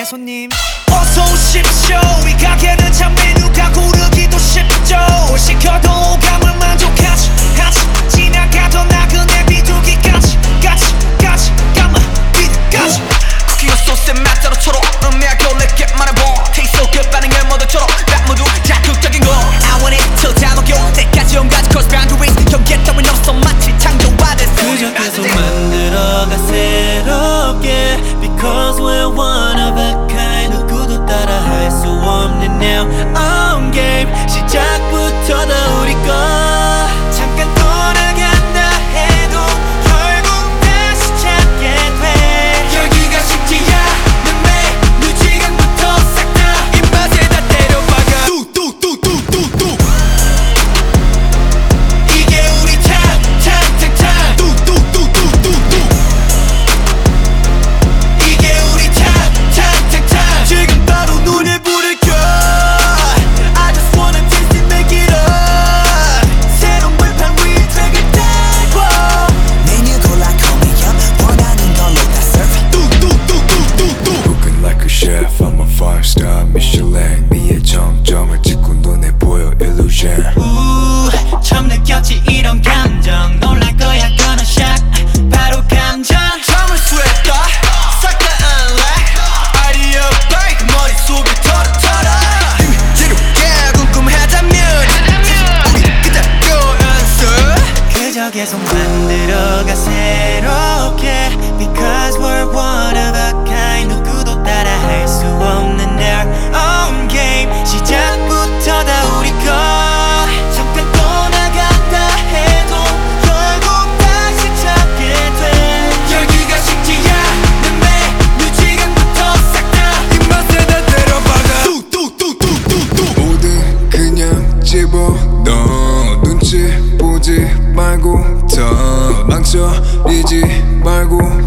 네 손님 어서 오십시오. 이 가게는 참 메뉴가 고르기도 쉽죠. 뭘 시켜도 오감을 만족하지 지나가던 나그네 비둘기까지 까만 비둘기까지 쿠키와 소스의 맛대로 초록 음미하고 내게 말해봐 Taste so good 반응을 모두처럼 딱 모두 자극적인 거 I want it till 다 녹여 때까지 온가지 cross boundaries 경계 따윈 없어 마치 창조화된 그저 계속 만들어가 새롭게 Because we're one of a kind 누구도 따라할 수 없는 now on game 시작부터 다 우리 거 잠깐 떠나간다 해도 결국 다시 찾게 돼 열기가 식지 않는 메뉴 지금부터 싹 다 입맛에 다 때려박아 뚝뚝뚝뚝뚝뚝 이게 우리 탑탑탑탑 뚝뚝뚝뚝뚝뚝 이게 우리 탑탑탑탑 지금 바로 눈에 불을 켜 I just wanna taste it, make it up 새로운 불판 위에 트랙을 달고 메뉴 골라 call me up 원하는 걸로 다 serve 뚝뚝뚝뚝뚝뚝 Cooking like a chef, I'm a 5-star Michelin 미의 정점을 찍고 눈에 보여 illusion 처음 느꼈지 이런 감정 놀랄 거야 gonna shock 바로 감정 잠을 수했다 싹 다 unlock 아이디어 break 머릿속을 털어 지루게 궁금하다면 우리 그대로 answer 그저 계속 만들어가 새롭게 Because we're one of a kind 누구도 따라할 수 없는 their own game 시작부터 다 우리 거 잠깐 떠나간다 해도 결국 다시 찾게 돼 열기가 식지 않는 메뉴 지금부터 싹 다 입맛에 다 때려박아 뚝뚝뚝뚝뚝뚝 뭐든 그냥 집어넣어 눈치 보지 말고 더 망설이지 말고